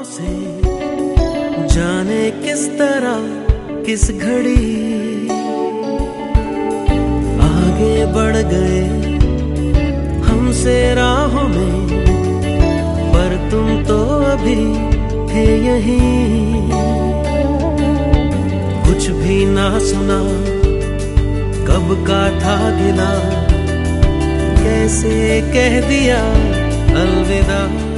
से जाने किस तरह किस घड़ी आगे बढ़ गए हमसे राहों में, पर तुम तो अभी थे यहीं। कुछ भी ना सुना कब का था गिला, कैसे कह दिया अलविदा।